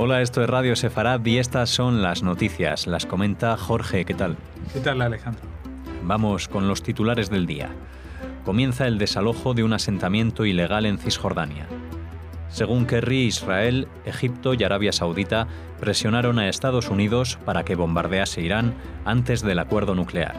Hola, esto es Radio Sefarad y estas son las noticias. Las comenta Jorge, ¿qué tal? ¿Qué tal, Alejandro? Vamos con los titulares del día. Comienza el desalojo de un asentamiento ilegal en Cisjordania. Según Kerry, Israel, Egipto y Arabia Saudita presionaron a Estados Unidos para que bombardease Irán antes del acuerdo nuclear.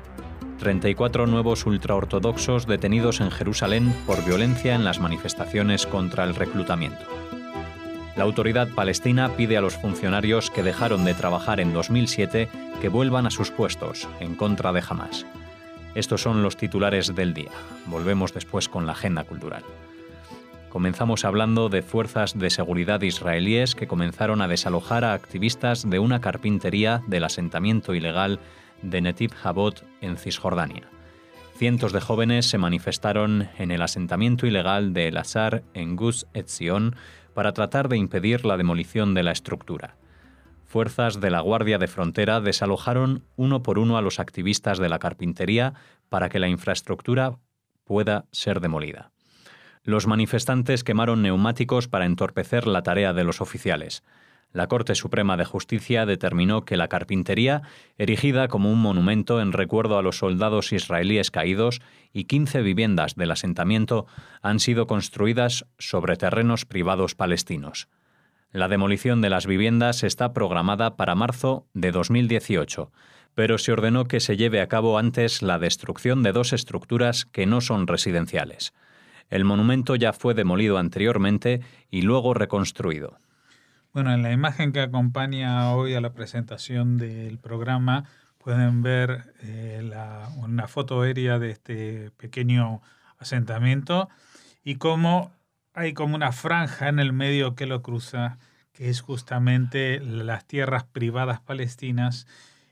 34 nuevos ultraortodoxos detenidos en Jerusalén por violencia en las manifestaciones contra el reclutamiento. La autoridad palestina pide a los funcionarios que dejaron de trabajar en 2007 que vuelvan a sus puestos, en contra de Hamás. Estos son los titulares del día. Volvemos después con la agenda cultural. Comenzamos hablando de fuerzas de seguridad israelíes que comenzaron a desalojar a activistas de una carpintería del asentamiento ilegal de Netiv Havot en Cisjordania. Cientos de jóvenes se manifestaron en el asentamiento ilegal de El Azar en Gus Etzion para tratar de impedir la demolición de la estructura. Fuerzas de la Guardia de Frontera desalojaron uno por uno a los activistas de la carpintería para que la infraestructura pueda ser demolida. Los manifestantes quemaron neumáticos para entorpecer la tarea de los oficiales. La Corte Suprema de Justicia determinó que la carpintería, erigida como un monumento en recuerdo a los soldados israelíes caídos, y 15 viviendas del asentamiento han sido construidas sobre terrenos privados palestinos. La demolición de las viviendas está programada para marzo de 2018, pero se ordenó que se lleve a cabo antes la destrucción de 2 estructuras que no son residenciales. El monumento ya fue demolido anteriormente y luego reconstruido. Bueno, en la imagen que acompaña hoy a la presentación del programa pueden ver una foto aérea de este pequeño asentamiento y cómo hay como una franja en el medio que lo cruza, que es justamente las tierras privadas palestinas,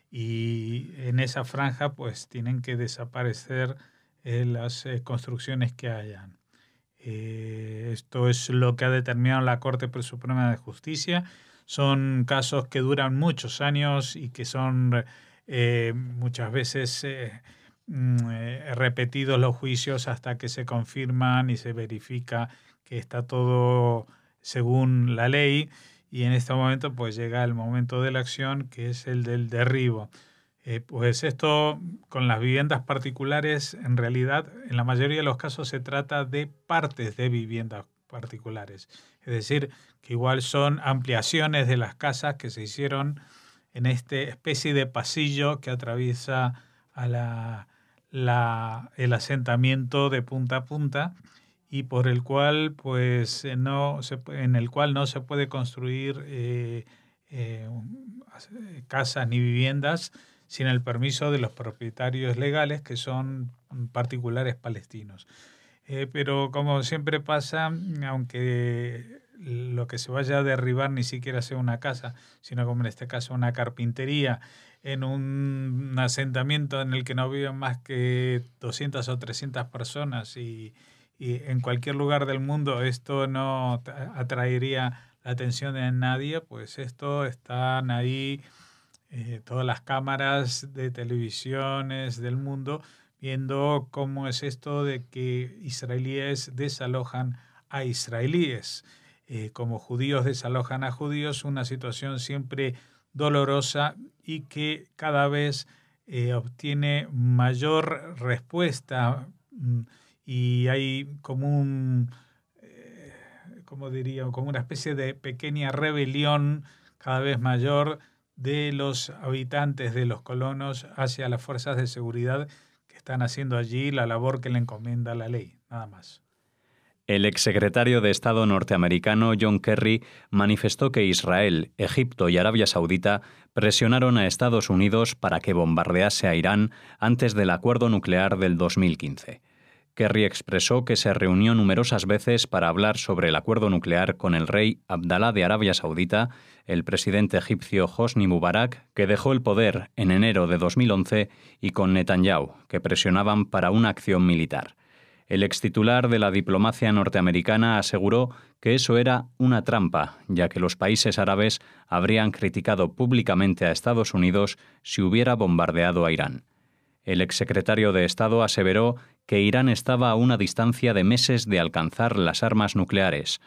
y en esa franja pues tienen que desaparecer las construcciones que hayan. Esto es lo que ha determinado la Corte Suprema de Justicia. Son casos que duran muchos años y que son muchas veces repetidos los juicios hasta que se confirman y se verifica que está todo según la ley, y en este momento pues llega el momento de la acción, que es el del derribo. Pues esto con las viviendas particulares, en realidad en la mayoría de los casos se trata de partes de viviendas particulares, es decir, que igual son ampliaciones de las casas que se hicieron en esta especie de pasillo que atraviesa a el asentamiento de punta a punta, y por el cual pues en el cual no se puede construir casas ni viviendas sin el permiso de los propietarios legales, que son particulares palestinos. Pero como siempre pasa, aunque lo que se vaya a derribar ni siquiera sea una casa, sino como en este caso una carpintería, en un asentamiento en el que no viven más que 200 o 300 personas, y en cualquier lugar del mundo esto no atraería la atención de nadie, pues esto están ahí todas las cámaras de televisiones del mundo viendo cómo es esto de que israelíes desalojan a israelíes, como judíos desalojan a judíos, una situación siempre dolorosa y que cada vez obtiene mayor respuesta, y hay como como una especie de pequeña rebelión cada vez mayor de los habitantes, de los colonos, hacia las fuerzas de seguridad que están haciendo allí la labor que le encomienda la ley, nada más. El exsecretario de Estado norteamericano John Kerry manifestó que Israel, Egipto y Arabia Saudita presionaron a Estados Unidos para que bombardease a Irán antes del acuerdo nuclear del 2015. Kerry expresó que se reunió numerosas veces para hablar sobre el acuerdo nuclear con el rey Abdalá de Arabia Saudita, el presidente egipcio Hosni Mubarak, que dejó el poder en enero de 2011, y con Netanyahu, que presionaban para una acción militar. El extitular de la diplomacia norteamericana aseguró que eso era una trampa, ya que los países árabes habrían criticado públicamente a Estados Unidos si hubiera bombardeado a Irán. El exsecretario de Estado aseveró que Irán estaba a una distancia de meses de alcanzar las armas nucleares.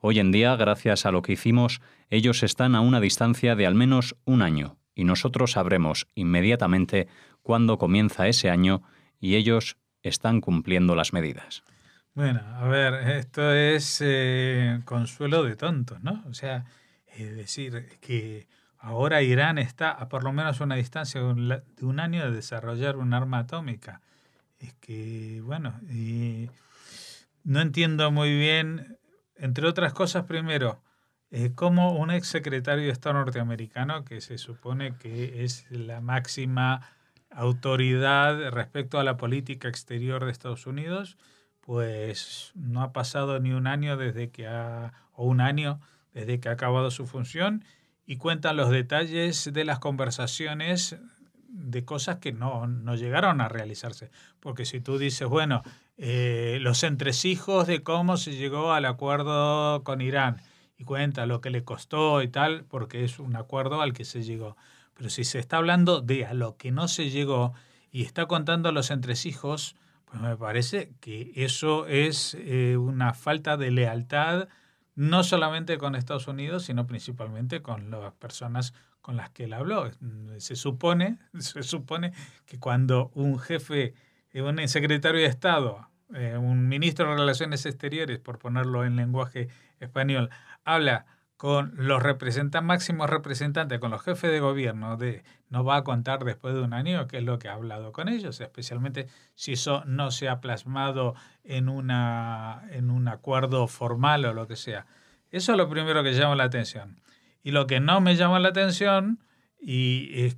Hoy en día, gracias a lo que hicimos, ellos están a una distancia de al menos un año, y nosotros sabremos inmediatamente cuándo comienza ese año y ellos están cumpliendo las medidas. Bueno, a ver, esto es consuelo de tontos, ¿no? O sea, es decir, que ahora Irán está a por lo menos una distancia de un año de desarrollar un arma atómica. Es que, bueno, y no entiendo muy bien, entre otras cosas, primero, cómo un ex secretario de Estado norteamericano, que se supone que es la máxima autoridad respecto a la política exterior de Estados Unidos, pues no ha pasado ni un año o un año desde que ha acabado su función y cuentan los detalles de las conversaciones de cosas que no llegaron a realizarse. Porque si tú dices, bueno, los entresijos de cómo se llegó al acuerdo con Irán y cuenta lo que le costó y tal, porque es un acuerdo al que se llegó. Pero si se está hablando de a lo que no se llegó y está contando los entresijos, pues me parece que eso es una falta de lealtad, no solamente con Estados Unidos, sino principalmente con las personas con las que él habló. Se supone que cuando un jefe, un secretario de Estado, un ministro de Relaciones Exteriores, por ponerlo en lenguaje español, habla con los máximos representantes, con los jefes de gobierno, no va a contar después de un año qué es lo que ha hablado con ellos, especialmente si eso no se ha plasmado en un acuerdo formal o lo que sea. Eso es lo primero que llama la atención. Y lo que no me llama la atención es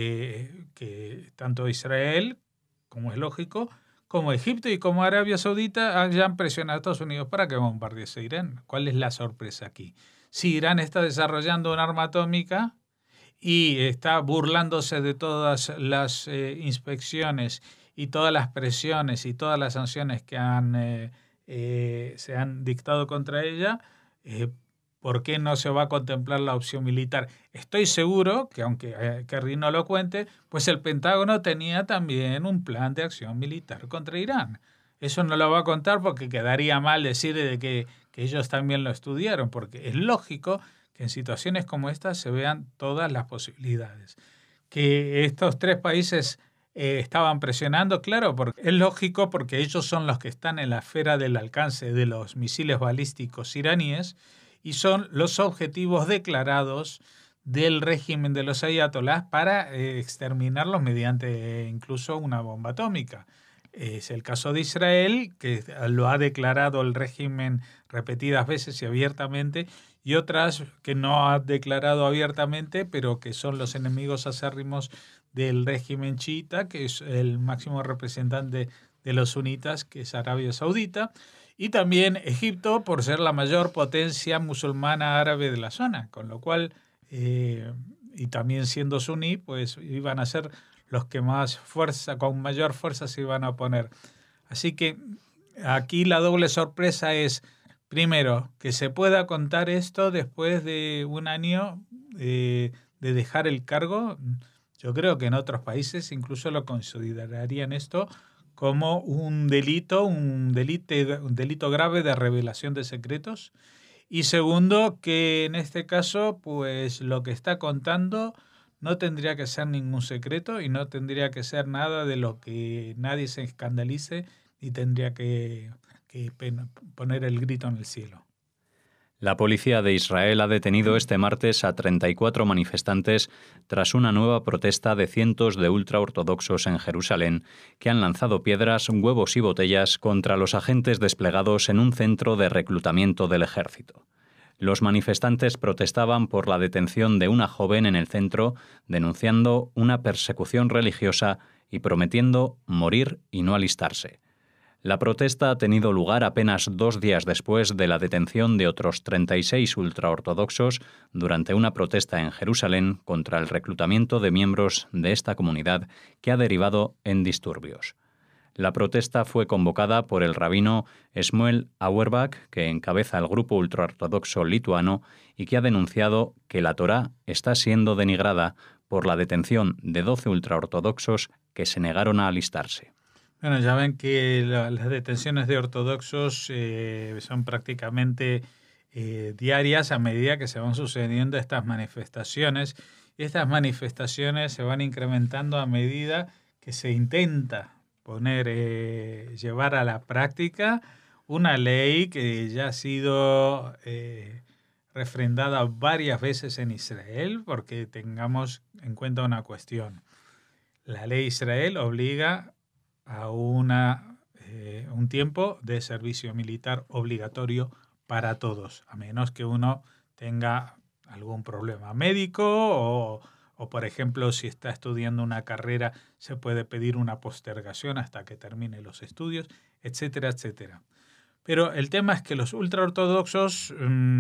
que tanto Israel, como es lógico, como Egipto y como Arabia Saudita hayan presionado a Estados Unidos para que bombardease Irán. ¿Cuál es la sorpresa aquí? Si Irán está desarrollando un arma atómica y está burlándose de todas las inspecciones y todas las presiones y todas las sanciones que se han dictado contra ella, ¿por qué no se va a contemplar la opción militar? Estoy seguro que, aunque Kerry no lo cuente, pues el Pentágono tenía también un plan de acción militar contra Irán. Eso no lo va a contar porque quedaría mal decir de que ellos también lo estudiaron, porque es lógico que en situaciones como estas se vean todas las posibilidades. Que estos tres países estaban presionando, claro, porque es lógico porque ellos son los que están en la esfera del alcance de los misiles balísticos iraníes y son los objetivos declarados del régimen de los ayatolás para exterminarlos mediante incluso una bomba atómica. Es el caso de Israel, que lo ha declarado el régimen repetidas veces y abiertamente, y otras que no ha declarado abiertamente, pero que son los enemigos acérrimos del régimen chiita, que es el máximo representante de los sunitas, que es Arabia Saudita, y también Egipto, por ser la mayor potencia musulmana árabe de la zona, con lo cual, y también siendo suní, pues iban a ser los que con mayor fuerza se iban a oponer. Así que aquí la doble sorpresa es, primero, que se pueda contar esto después de un año de dejar el cargo. Yo creo que en otros países incluso lo considerarían esto como un delito grave de revelación de secretos. Y segundo, que en este caso, pues lo que está contando no tendría que ser ningún secreto y no tendría que ser nada de lo que nadie se escandalice ni tendría que poner el grito en el cielo. La policía de Israel ha detenido este martes a 34 manifestantes tras una nueva protesta de cientos de ultraortodoxos en Jerusalén que han lanzado piedras, huevos y botellas contra los agentes desplegados en un centro de reclutamiento del ejército. Los manifestantes protestaban por la detención de una joven en el centro, denunciando una persecución religiosa y prometiendo morir y no alistarse. La protesta ha tenido lugar apenas 2 días después de la detención de otros 36 ultraortodoxos durante una protesta en Jerusalén contra el reclutamiento de miembros de esta comunidad que ha derivado en disturbios. La protesta fue convocada por el rabino Shmuel Auerbach, que encabeza el grupo ultraortodoxo lituano y que ha denunciado que la Torá está siendo denigrada por la detención de 12 ultraortodoxos que se negaron a alistarse. Bueno, ya ven que las detenciones de ortodoxos son prácticamente diarias a medida que se van sucediendo estas manifestaciones. Y estas manifestaciones se van incrementando a medida que se intenta llevar a la práctica una ley que ya ha sido refrendada varias veces en Israel, porque tengamos en cuenta una cuestión. La ley de Israel obliga a un tiempo de servicio militar obligatorio para todos, a menos que uno tenga algún problema médico o, por ejemplo, si está estudiando una carrera, se puede pedir una postergación hasta que termine los estudios, etcétera, etcétera. Pero el tema es que los ultraortodoxos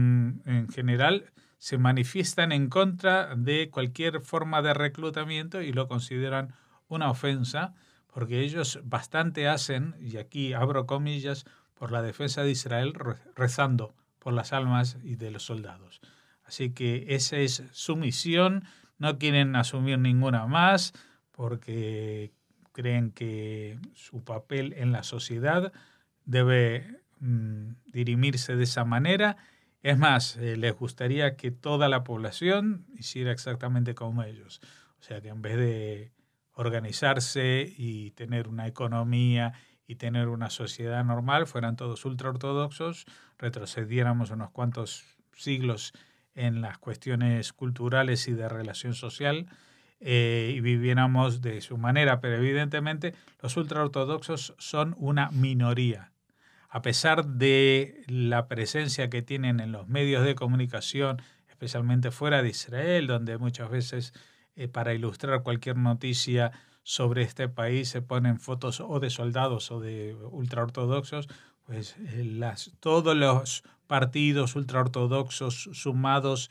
en general se manifiestan en contra de cualquier forma de reclutamiento y lo consideran una ofensa, porque ellos bastante hacen, y aquí abro comillas, por la defensa de Israel, rezando por las almas y de los soldados. Así que esa es su misión, no quieren asumir ninguna más, porque creen que su papel en la sociedad debe dirimirse de esa manera. Es más, les gustaría que toda la población hiciera exactamente como ellos. O sea, que en vez de organizarse y tener una economía y tener una sociedad normal, fueran todos ultraortodoxos, retrocediéramos unos cuantos siglos en las cuestiones culturales y de relación social, y viviéramos de su manera. Pero evidentemente los ultraortodoxos son una minoría. A pesar de la presencia que tienen en los medios de comunicación, especialmente fuera de Israel, donde muchas veces para ilustrar cualquier noticia sobre este país se ponen fotos o de soldados o de ultraortodoxos, pues todos los partidos ultraortodoxos sumados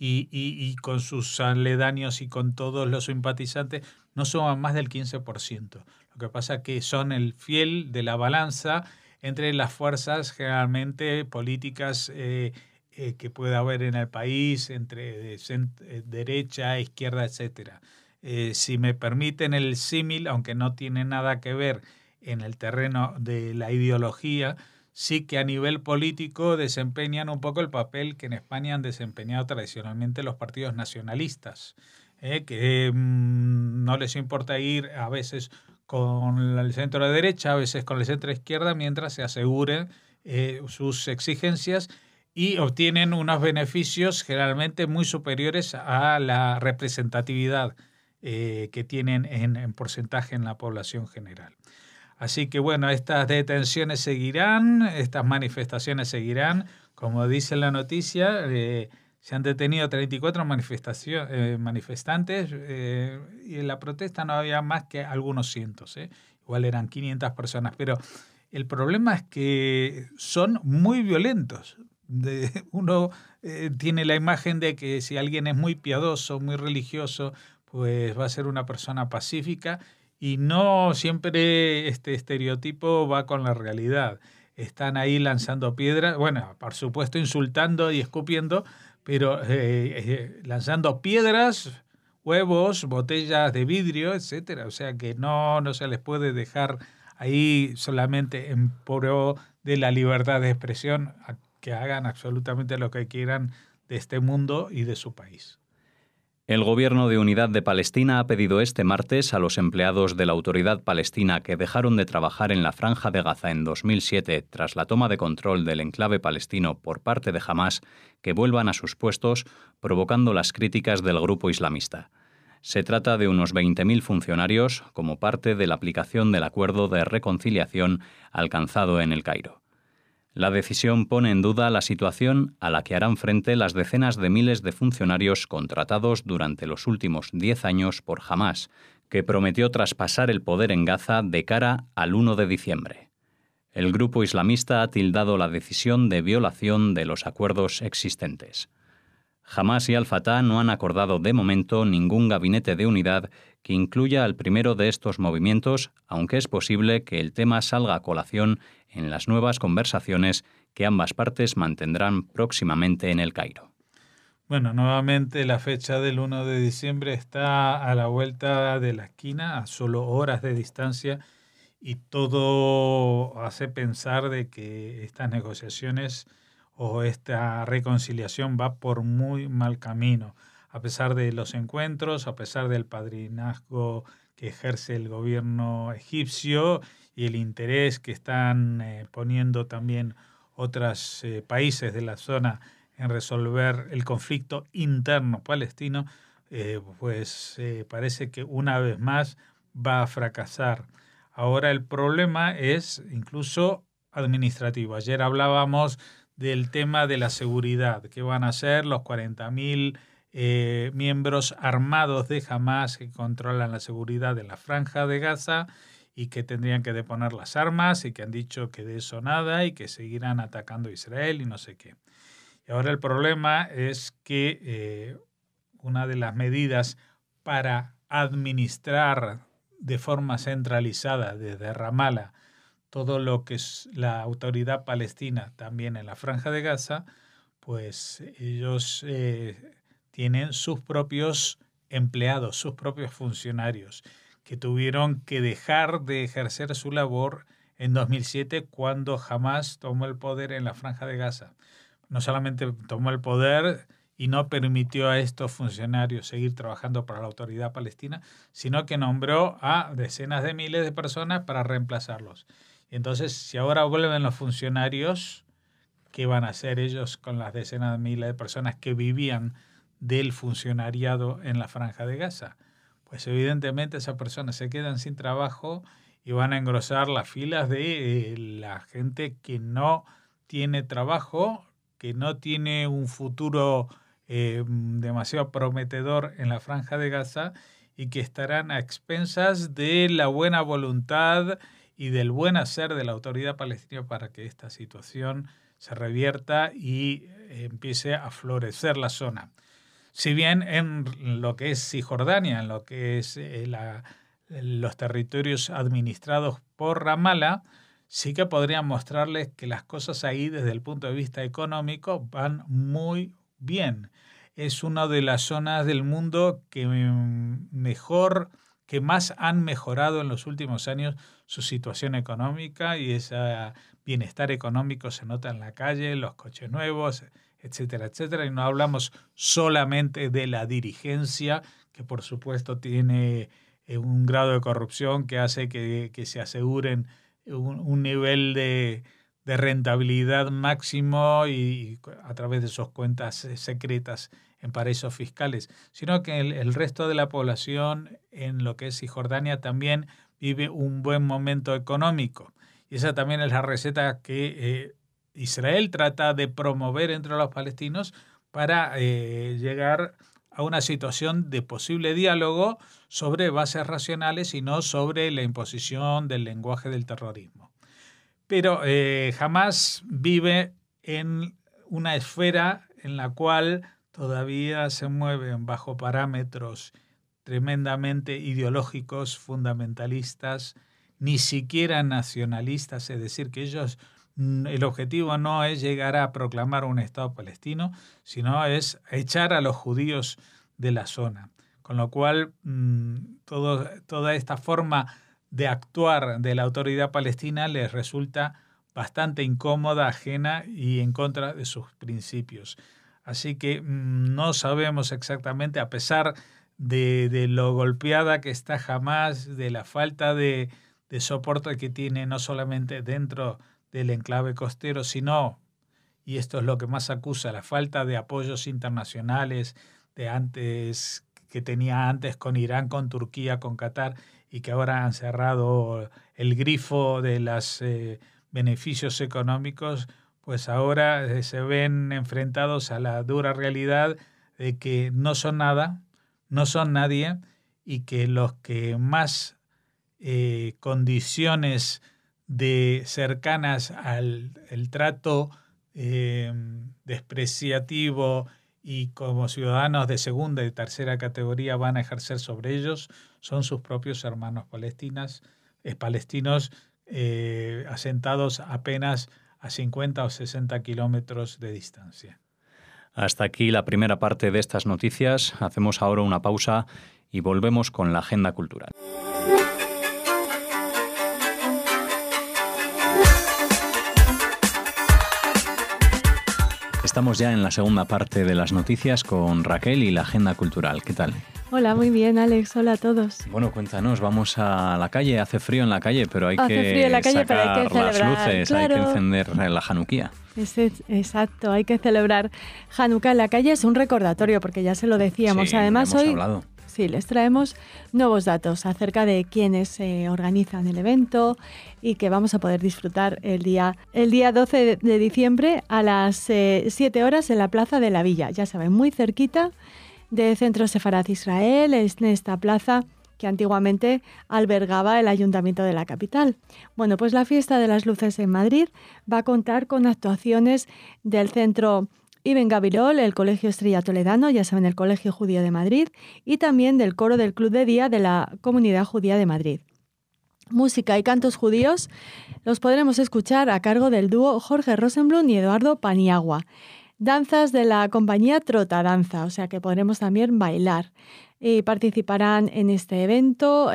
y con sus aledaños y con todos los simpatizantes no suman más del 15%. Lo que pasa es que son el fiel de la balanza entre las fuerzas generalmente políticas que puede haber en el país, entre derecha, izquierda, etcétera. Si me permiten el símil, aunque no tiene nada que ver en el terreno de la ideología, sí que a nivel político desempeñan un poco el papel que en España han desempeñado tradicionalmente los partidos nacionalistas, que no les importa ir a veces con el centro derecha, a veces con el centro izquierda, mientras se aseguren sus exigencias y obtienen unos beneficios generalmente muy superiores a la representatividad que tienen en porcentaje en la población general. Así que bueno, estas detenciones seguirán, estas manifestaciones seguirán. Como dice la noticia, se han detenido 34 manifestantes y en la protesta no había más que algunos cientos, igual eran 500 personas, pero el problema es que son muy violentos. Uno tiene la imagen de que si alguien es muy piadoso, muy religioso, pues va a ser una persona pacífica, y no siempre este estereotipo va con la realidad. Están ahí lanzando piedras, bueno, por supuesto insultando y escupiendo, pero lanzando piedras, huevos, botellas de vidrio, etcétera. O sea que no se les puede dejar ahí solamente en pro de la libertad de expresión, a que hagan absolutamente lo que quieran de este mundo y de su país. El Gobierno de Unidad de Palestina ha pedido este martes a los empleados de la Autoridad Palestina que dejaron de trabajar en la Franja de Gaza en 2007 tras la toma de control del enclave palestino por parte de Hamás que vuelvan a sus puestos, provocando las críticas del grupo islamista. Se trata de unos 20.000 funcionarios como parte de la aplicación del acuerdo de reconciliación alcanzado en El Cairo. La decisión pone en duda la situación a la que harán frente las decenas de miles de funcionarios contratados durante los últimos 10 años por Hamás, que prometió traspasar el poder en Gaza de cara al 1 de diciembre. El grupo islamista ha tildado la decisión de violación de los acuerdos existentes. Hamás y Al-Fatah no han acordado de momento ningún gabinete de unidad que incluya al primero de estos movimientos, aunque es posible que el tema salga a colación en las nuevas conversaciones que ambas partes mantendrán próximamente en El Cairo. Bueno, nuevamente la fecha del 1 de diciembre está a la vuelta de la esquina, a solo horas de distancia, y todo hace pensar de que estas negociaciones o esta reconciliación va por muy mal camino. A pesar de los encuentros, a pesar del padrinazgo que ejerce el gobierno egipcio y el interés que están poniendo también otros países de la zona en resolver el conflicto interno palestino, parece que una vez más va a fracasar. Ahora el problema es incluso administrativo. Ayer hablábamos del tema de la seguridad, que van a ser los 40.000 miembros armados de Hamás que controlan la seguridad de la Franja de Gaza y que tendrían que deponer las armas y que han dicho que de eso nada y que seguirán atacando a Israel y no sé qué. Y ahora el problema es que una de las medidas para administrar de forma centralizada desde Ramallah todo lo que es la autoridad palestina también en la Franja de Gaza, pues ellos tienen sus propios empleados, sus propios funcionarios, que tuvieron que dejar de ejercer su labor en 2007 cuando Hamás tomó el poder en la Franja de Gaza. No solamente tomó el poder y no permitió a estos funcionarios seguir trabajando para la autoridad palestina, sino que nombró a decenas de miles de personas para reemplazarlos. Y entonces, si ahora vuelven los funcionarios, ¿qué van a hacer ellos con las decenas de miles de personas que vivían del funcionariado en la Franja de Gaza? Pues evidentemente esas personas se quedan sin trabajo y van a engrosar las filas de la gente que no tiene trabajo, que no tiene un futuro demasiado prometedor en la Franja de Gaza y que estarán a expensas de la buena voluntad y del buen hacer de la autoridad palestina para que esta situación se revierta y empiece a florecer la zona. Si bien en lo que es Cisjordania, en lo que es los territorios administrados por Ramallah, sí que podrían mostrarles que las cosas ahí desde el punto de vista económico van muy bien. Es una de las zonas del mundo que más han mejorado en los últimos años su situación económica y ese bienestar económico se nota en la calle, los coches nuevos, etcétera, etcétera. Y no hablamos solamente de la dirigencia, que por supuesto tiene un grado de corrupción que hace que se aseguren un nivel de rentabilidad máximo y a través de sus cuentas secretas en paraísos fiscales, sino que el resto de la población en lo que es Cisjordania también vive un buen momento económico. Y esa también es la receta que Israel trata de promover entre los palestinos para llegar a una situación de posible diálogo sobre bases racionales y no sobre la imposición del lenguaje del terrorismo. Pero Hamás vive en una esfera en la cual todavía se mueven bajo parámetros tremendamente ideológicos, fundamentalistas, ni siquiera nacionalistas, es decir, que ellos, el objetivo no es llegar a proclamar un Estado palestino, sino es echar a los judíos de la zona. Con lo cual, toda esta forma de actuar de la autoridad palestina les resulta bastante incómoda, ajena y en contra de sus principios. Así que no sabemos exactamente, a pesar de lo golpeada que está Hamás, de la falta de soporte que tiene no solamente dentro del enclave costero, sino, y esto es lo que más acusa, la falta de apoyos internacionales que tenía antes con Irán, con Turquía, con Qatar, y que ahora han cerrado el grifo de los beneficios económicos, pues ahora se ven enfrentados a la dura realidad de que no son nada, no son nadie, y que los que más condiciones cercanas al trato despreciativo y como ciudadanos de segunda y tercera categoría van a ejercer sobre ellos son sus propios hermanos palestinos asentados apenas a 50 o 60 kilómetros de distancia. Hasta aquí la primera parte de estas noticias. Hacemos ahora una pausa y volvemos con la agenda cultural. Estamos ya en la segunda parte de las noticias con Raquel y la agenda cultural. ¿Qué tal? Hola, muy bien, Alex. Hola a todos. Bueno, cuéntanos, vamos a la calle. Hace frío en la calle, pero hay que sacar las luces, claro. Hay que encender la Januquía. Exacto, hay que celebrar Hanukkah en la calle. Es un recordatorio, porque ya se lo decíamos. Sí, además, hemos hoy hablado. Sí, les traemos nuevos datos acerca de quiénes organizan el evento y que vamos a poder disfrutar el día 12 de diciembre a las 7 horas en la Plaza de la Villa. Ya saben, muy cerquita del Centro Sefarat Israel, es en esta plaza que antiguamente albergaba el Ayuntamiento de la capital. Bueno, pues la Fiesta de las Luces en Madrid va a contar con actuaciones del Centro Ibn Gabirol, el Colegio Estrella Toledano, ya saben, el Colegio Judío de Madrid, y también del coro del Club de Día de la Comunidad Judía de Madrid. Música y cantos judíos los podremos escuchar a cargo del dúo Jorge Rosenblum y Eduardo Paniagua. Danzas de la compañía Trotadanza, o sea que podremos también bailar. Y participarán en este evento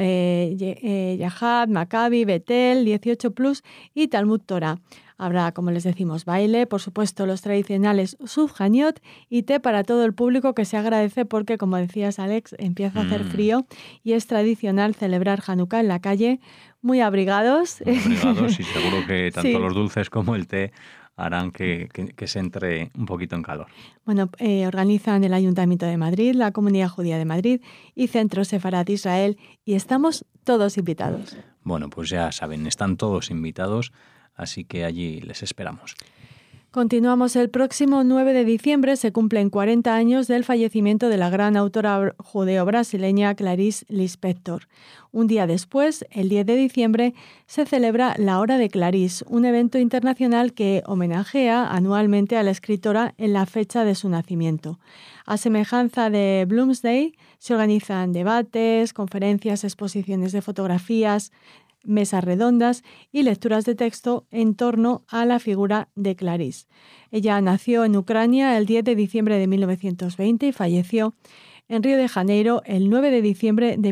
Yahad, Maccabi, Betel, 18 Plus y Talmud Torah. Habrá, como les decimos, baile, por supuesto, los tradicionales sufjaniot y té para todo el público, que se agradece porque, como decías, Alex, empieza a hacer frío y es tradicional celebrar Hanukkah en la calle, muy abrigados. Muy abrigados y seguro que tanto Sí. los dulces como el té harán que se entre un poquito en calor. Bueno, organizan el Ayuntamiento de Madrid, la Comunidad Judía de Madrid y Centro Sefarat Israel, y estamos todos invitados. Bueno, pues ya saben, están todos invitados, así que allí les esperamos. Continuamos. El próximo 9 de diciembre se cumplen 40 años del fallecimiento de la gran autora judeo-brasileña Clarice Lispector. Un día después, el 10 de diciembre, se celebra la Hora de Clarice, un evento internacional que homenajea anualmente a la escritora en la fecha de su nacimiento. A semejanza de Bloomsday, se organizan debates, conferencias, exposiciones de fotografías, mesas redondas y lecturas de texto en torno a la figura de Clarice. Ella nació en Ucrania el 10 de diciembre de 1920 y falleció en Río de Janeiro el 9 de diciembre de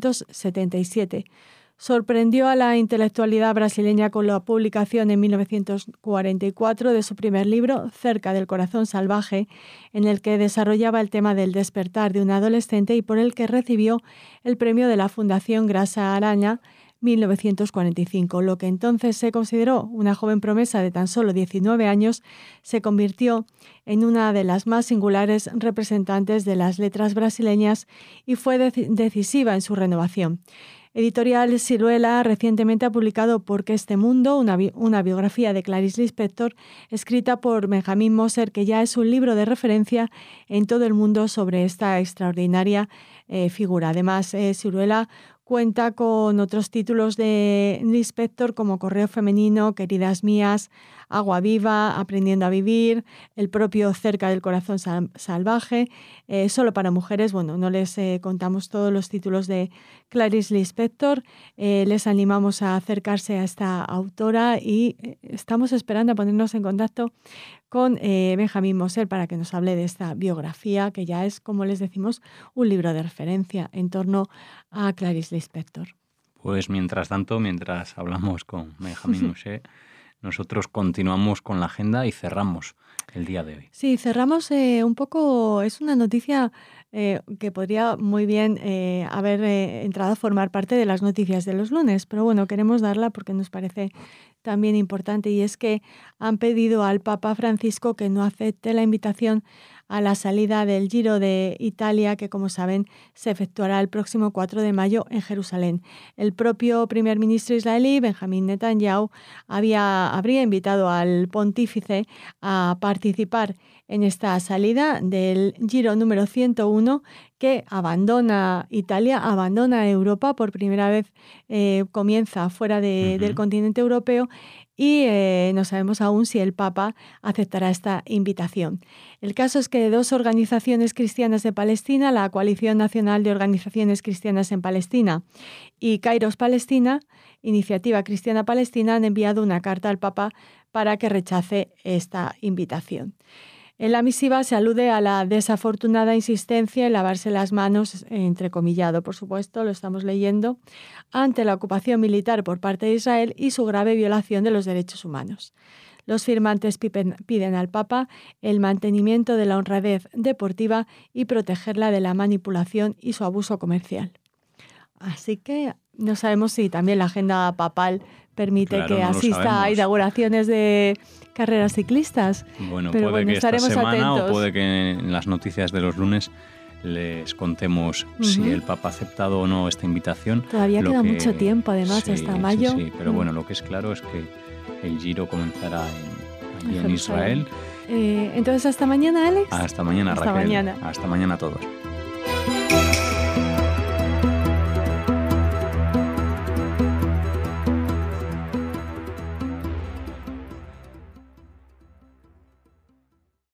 1977. Sorprendió a la intelectualidad brasileña con la publicación en 1944 de su primer libro, Cerca del corazón salvaje, en el que desarrollaba el tema del despertar de un adolescente y por el que recibió el premio de la Fundación Grasa Araña 1945. Lo que entonces se consideró una joven promesa de tan solo 19 años se convirtió en una de las más singulares representantes de las letras brasileñas y fue decisiva en su renovación. Editorial Siruela recientemente ha publicado ¿Por qué este mundo?, una biografía de Clarice Lispector escrita por Benjamin Moser, que ya es un libro de referencia en todo el mundo sobre esta extraordinaria figura. Además, Siruela cuenta con otros títulos de Lispector como Correo Femenino, Queridas Mías, Agua Viva, Aprendiendo a Vivir, el propio Cerca del corazón salvaje, Solo para mujeres. Bueno, no les contamos todos los títulos de Clarice Lispector. Les animamos a acercarse a esta autora y estamos esperando a ponernos en contacto con Benjamin Moser para que nos hable de esta biografía, que ya es, como les decimos, un libro de referencia en torno a Clarice Lispector. Pues mientras tanto, mientras hablamos con Benjamin Moser, nosotros continuamos con la agenda y cerramos el día de hoy. Sí, cerramos un poco, es una noticia que podría muy bien haber entrado a formar parte de las noticias de los lunes, pero bueno, queremos darla porque nos parece también importante, y es que han pedido al Papa Francisco que no acepte la invitación a la salida del Giro de Italia, que, como saben, se efectuará el próximo 4 de mayo en Jerusalén. El propio primer ministro israelí, Benjamin Netanyahu, habría invitado al pontífice a participar en esta salida del Giro número 101, que abandona Italia, abandona Europa por primera vez, comienza fuera del continente europeo, y no sabemos aún si el Papa aceptará esta invitación. El caso es que dos organizaciones cristianas de Palestina, la Coalición Nacional de Organizaciones Cristianas en Palestina y Kairos Palestina, Iniciativa Cristiana Palestina, han enviado una carta al Papa para que rechace esta invitación. En la misiva se alude a la desafortunada insistencia en lavarse las manos, entrecomillado, por supuesto, lo estamos leyendo, ante la ocupación militar por parte de Israel y su grave violación de los derechos humanos. Los firmantes piden al Papa el mantenimiento de la honradez deportiva y protegerla de la manipulación y su abuso comercial. Así que no sabemos si también la agenda papal permite que asista a inauguraciones de carreras ciclistas. Bueno, pero puede que esta semana atentos. O puede que en las noticias de los lunes les contemos si el Papa ha aceptado o no esta invitación. Todavía queda mucho tiempo, además, sí, hasta mayo. Sí, pero bueno, lo que es claro es que el Giro comenzará allí en Israel. Entonces, ¿hasta mañana, Alex? Hasta mañana, hasta Raquel. Mañana. Hasta mañana a todos.